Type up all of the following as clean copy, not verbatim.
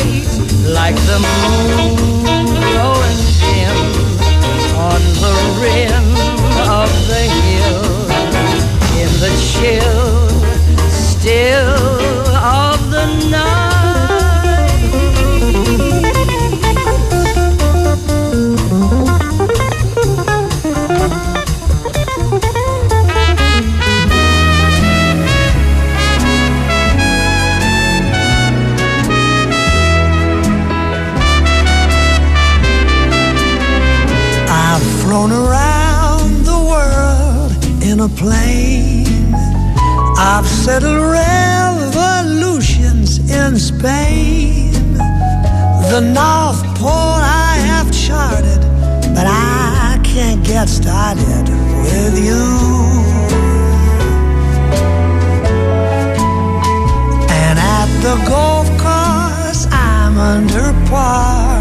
light, like the moon growing dim on the rim of the hill, in the chill still of the night. Flown around the world in a plane. I've settled revolutions in Spain. The North Pole I have charted, but I can't get started with you. And at the golf course I'm under par.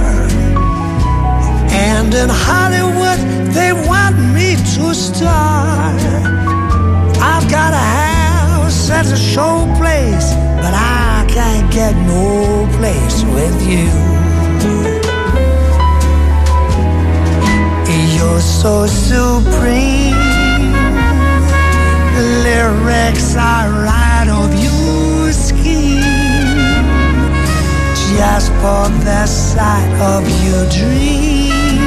And in Hollywood, they want me to star. I've got a house at a show place, but I can't get no place with you. You're so supreme. Lyrics are right of your scheme. Just for the sight of your dream.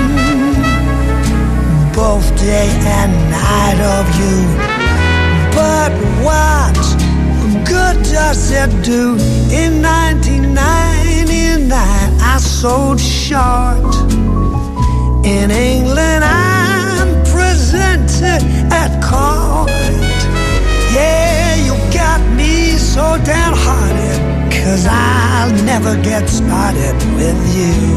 Both day and night of you. But what good does it do? In 1999 I sold short. In England I'm presented at court. Yeah, you got me so downhearted, 'cause I'll never get started with you.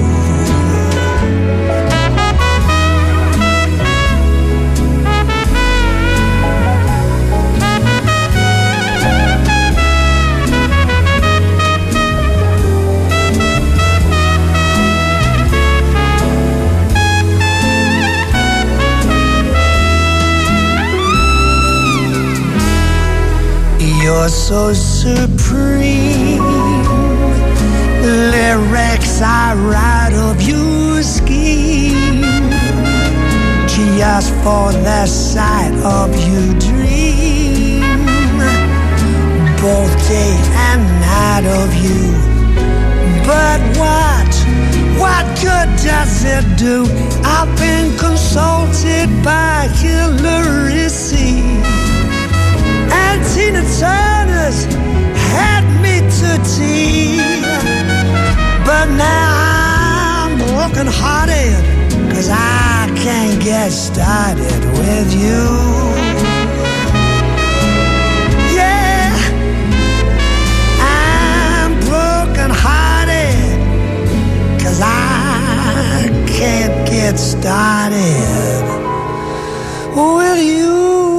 You're so supreme. Lyrics are right of your scheme. Just for the sight of your dream. Both day and night of you. But what good does it do? I've been consulted by Hillary C. And Tina Turner's had me to tea. But now I'm broken hearted, 'cause I can't get started with you. Yeah, I'm broken hearted, 'cause I can't get started with you.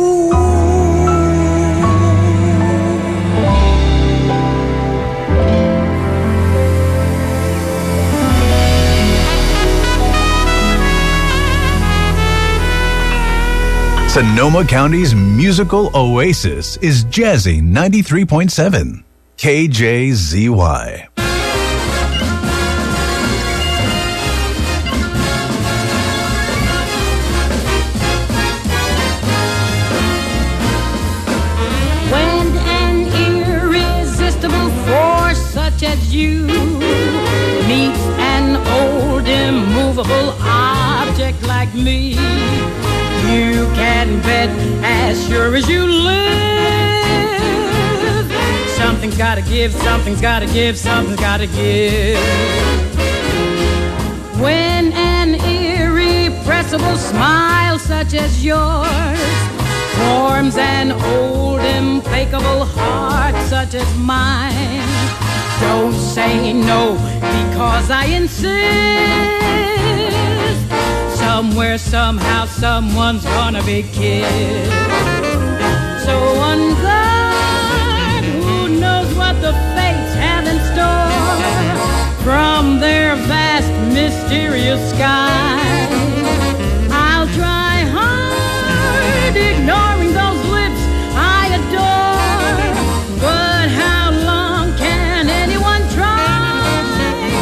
Sonoma County's musical oasis is Jazzy 93.7 KJZY. When an irresistible force such as you meets an old immovable object like me, you can bet as sure as you live, something's gotta give, something's gotta give, something's gotta give. When an irrepressible smile such as yours forms an old implacable heart such as mine, don't say no because I insist. Somewhere, somehow, someone's gonna be killed. So on guard, who knows what the fates have in store from their vast, mysterious sky. I'll try hard, ignoring those lips I adore. But how long can anyone try?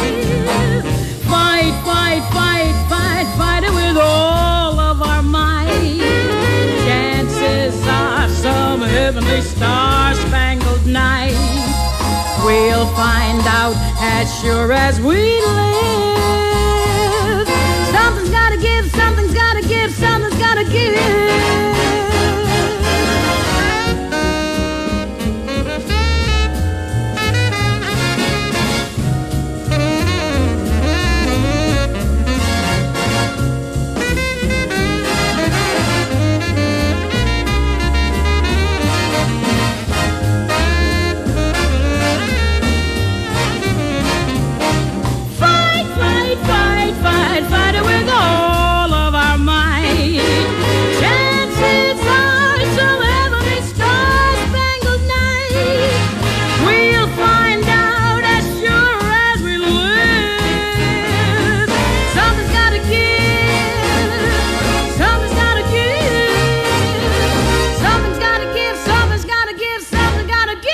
as sure as we live. Something's gotta give, something's gotta give, something's gotta give. Fight it with all of our might. Chances are some heavenly star-spangled night. We'll find out as sure as we live. Something's gotta give. Something's gotta give. Something's gotta give. Something's gotta give. Something's gotta give.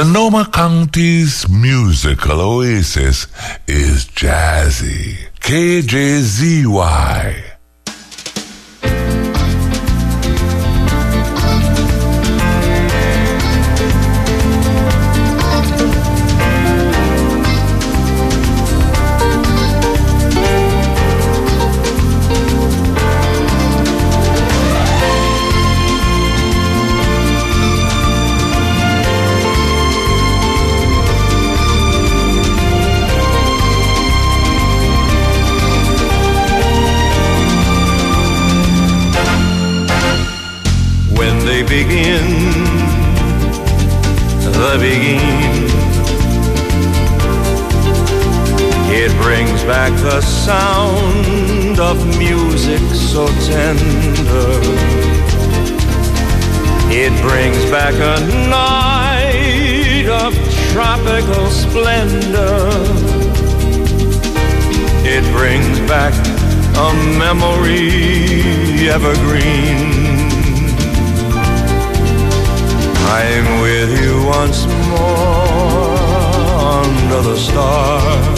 Sonoma County's musical oasis is Jazzy. KJZY. The sound of music so tender, it brings back a night of tropical splendor. It brings back a memory evergreen. I'm with you once more under the stars,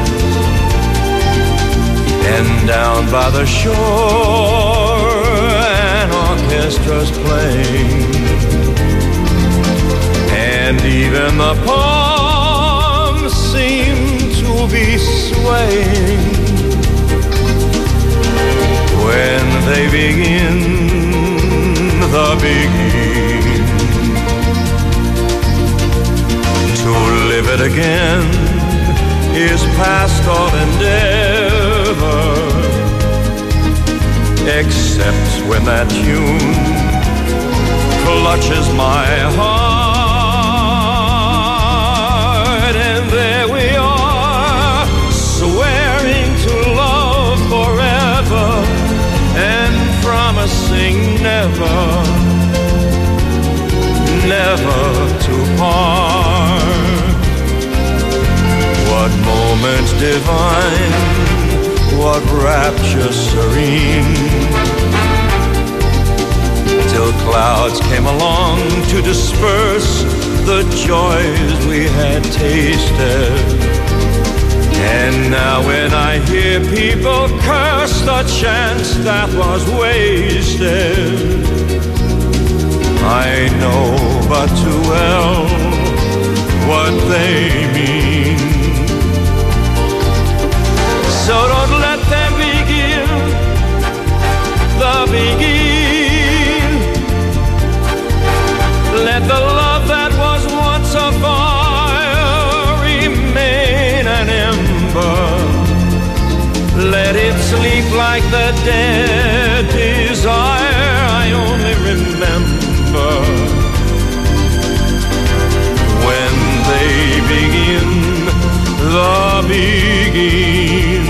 and down by the shore an orchestra's playing, and even the palms seem to be swaying when they begin the beginning. To live it again is past all endeavor, except when that tune clutches my heart. And there we are, swearing to love forever and promising never, never to part. What moment divine, what rapture serene, till clouds came along to disperse the joys we had tasted. And now when I hear people curse the chance that was wasted, I know but too well what they mean. So don't let them begin the begin. Let the love that was once a fire remain an ember. Let it sleep like the dead desire I only remember when they begin the begin.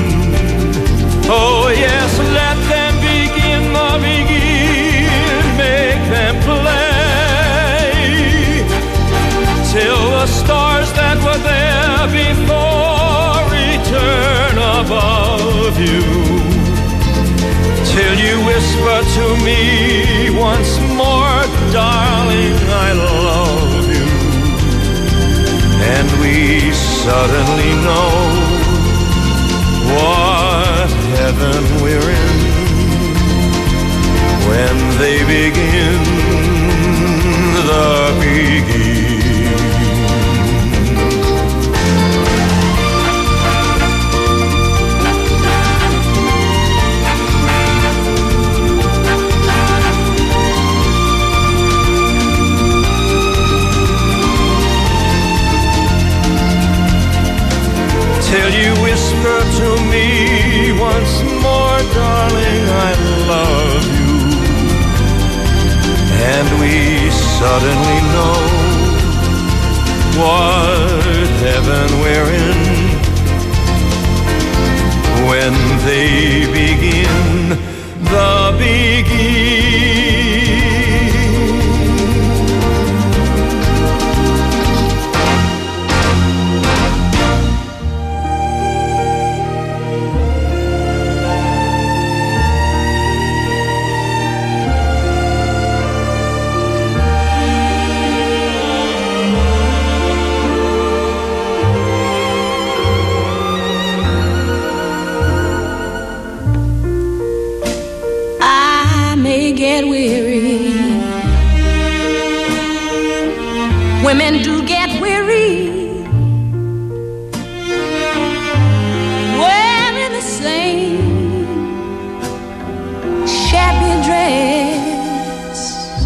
Oh yes, let them begin the begin. Make them play till the stars that were there before return above you, till you whisper to me once more, darling, I love you. And we suddenly know what heaven we're in when they begin the begin. Till you whisper to me once more, darling, I love you. And we suddenly know what heaven we're in when they begin the begin. weary. Women do get weary wearing the same shabby dress.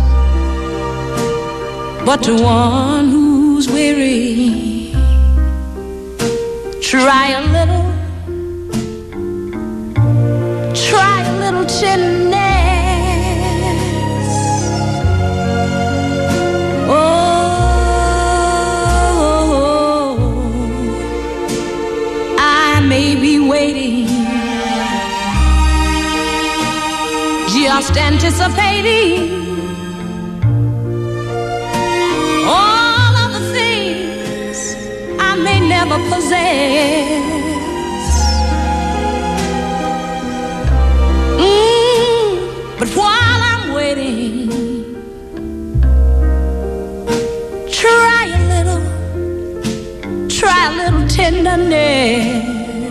But to one who's weary, try a little tenderness. Oh, I may be waiting, just anticipating all of the things I may never possess. But while I'm waiting, try a little tenderness.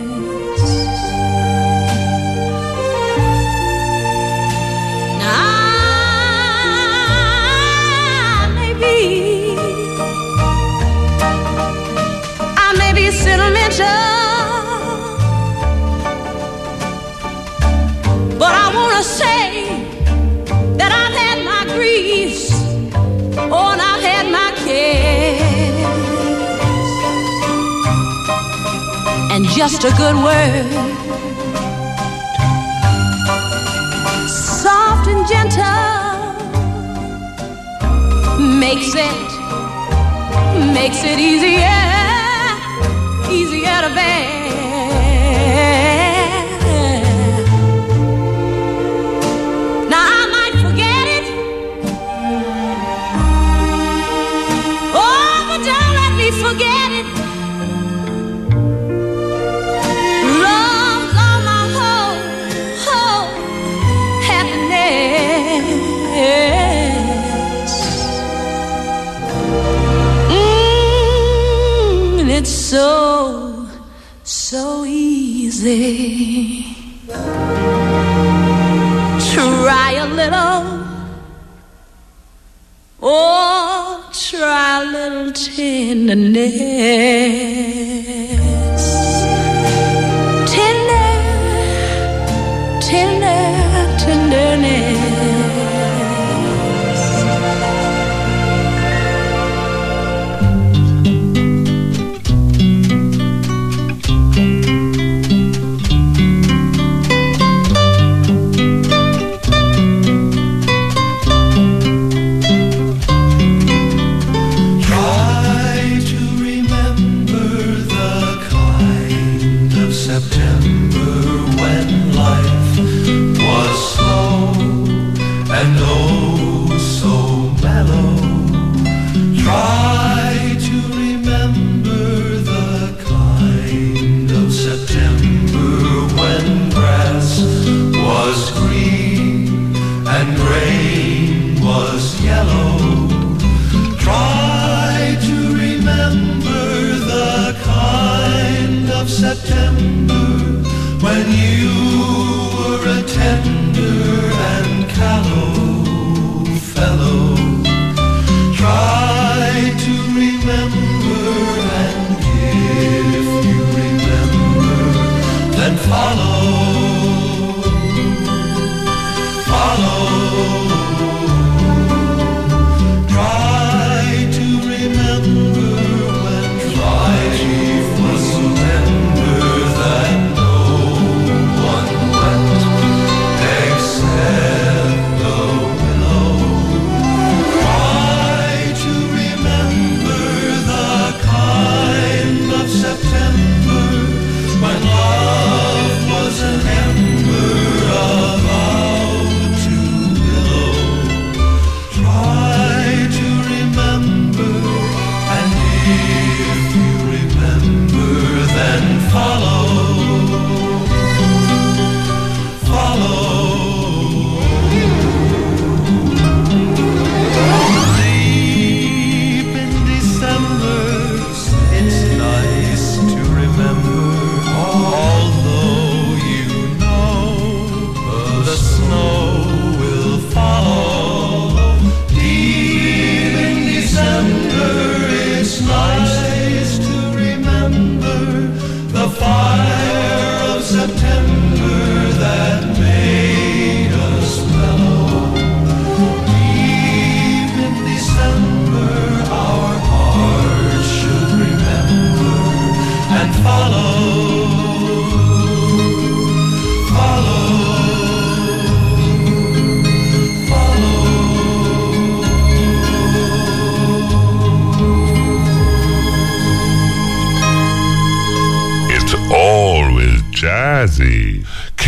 Now I may be sentimental, but I wanna say that I've had my griefs, oh, and I've had my cares, and just a good word, soft and gentle, makes it easier to bear. Forget it. Love's all my whole happiness. And it's so easy. Try a little. Oh, try a little tenderness. Tenderness. There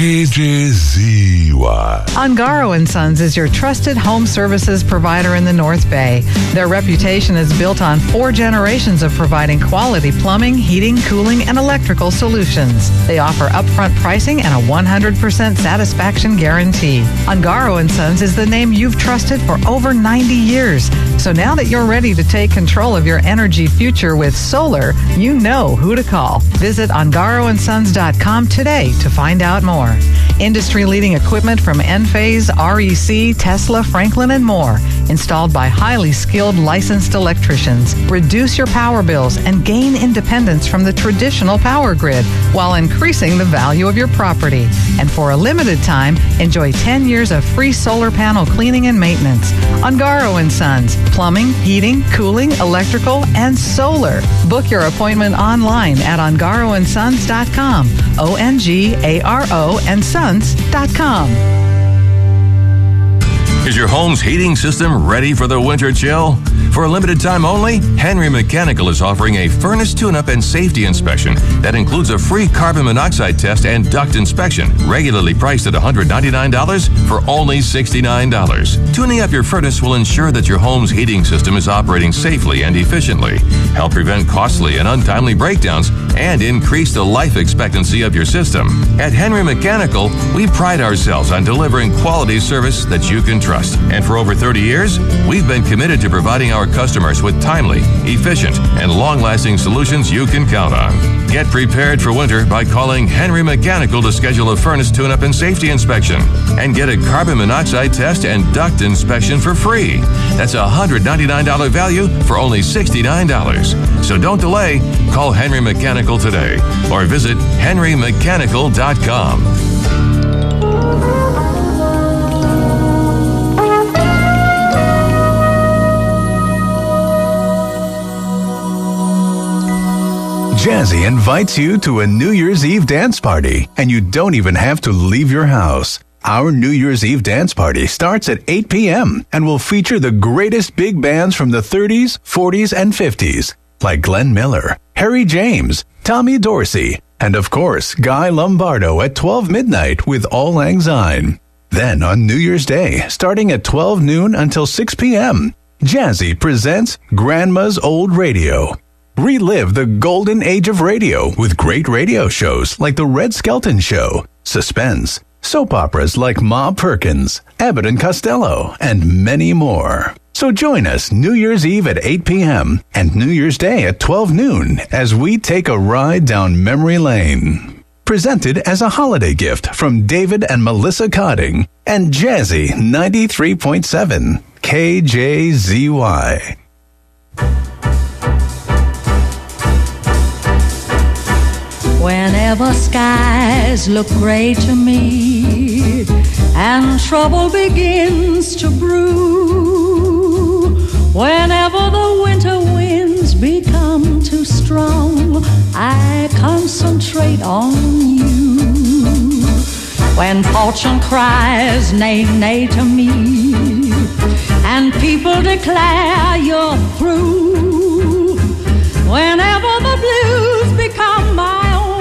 KJZY. Ungaro & Sons is your trusted home services provider in the North Bay. Their reputation is built on 4 generations of providing quality plumbing, heating, cooling, and electrical solutions. They offer upfront pricing and a 100% satisfaction guarantee. Ungaro & Sons is the name you've trusted for over 90 years. So now that you're ready to take control of your energy future with solar, you know who to call. Visit ungaroandsons.com today to find out more. Industry-leading equipment from Enphase, REC, Tesla, Franklin, and more. Installed by highly skilled licensed electricians. Reduce your power bills and gain independence from the traditional power grid while increasing the value of your property. And for a limited time, enjoy 10 years of free solar panel cleaning and maintenance. Ungaro & Sons. Plumbing, heating, cooling, electrical, and solar. Book your appointment online at ungaroandsons.com. ONGARO and Sons.com. Is your home's heating system ready for the winter chill? For a limited time only, Henry Mechanical is offering a furnace tune-up and safety inspection that includes a free carbon monoxide test and duct inspection, regularly priced at $199 for only $69. Tuning up your furnace will ensure that your home's heating system is operating safely and efficiently, help prevent costly and untimely breakdowns, and increase the life expectancy of your system. At Henry Mechanical, we pride ourselves on delivering quality service that you can trust. And for over 30 years, we've been committed to providing our customers with timely, efficient, and long-lasting solutions you can count on. Get prepared for winter by calling Henry Mechanical to schedule a furnace tune-up and safety inspection and get a carbon monoxide test and duct inspection for free. That's a $199 value for only $69. So don't delay. Call Henry Mechanical today or visit henrymechanical.com. Jazzy invites you to a New Year's Eve dance party, and you don't even have to leave your house. Our New Year's Eve dance party starts at 8 p.m. and will feature the greatest big bands from the 30s, 40s, and 50s, like Glenn Miller, Harry James, Tommy Dorsey, and of course, Guy Lombardo at 12 midnight with Auld Lang Syne. Then on New Year's Day, starting at 12 noon until 6 p.m., Jazzy presents Grandma's Old Radio. Relive the golden age of radio with great radio shows like The Red Skelton Show, Suspense, soap operas like Ma Perkins, Abbott and Costello, and many more. So join us New Year's Eve at 8 p.m. and New Year's Day at 12 noon as we take a ride down memory lane. Presented as a holiday gift from David and Melissa Cotting and Jazzy 93.7 KJZY. Whenever skies look gray to me and trouble begins to brew, whenever the winter winds become too strong, I concentrate on you. When fortune cries nay, nay to me and people declare you're through, whenever the blues become my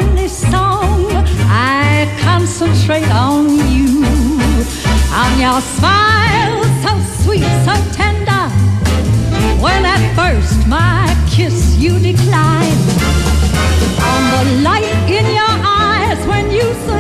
concentrate on you, on your smile so sweet, so tender. When at first my kiss you declined, on the light in your eyes when you surrender.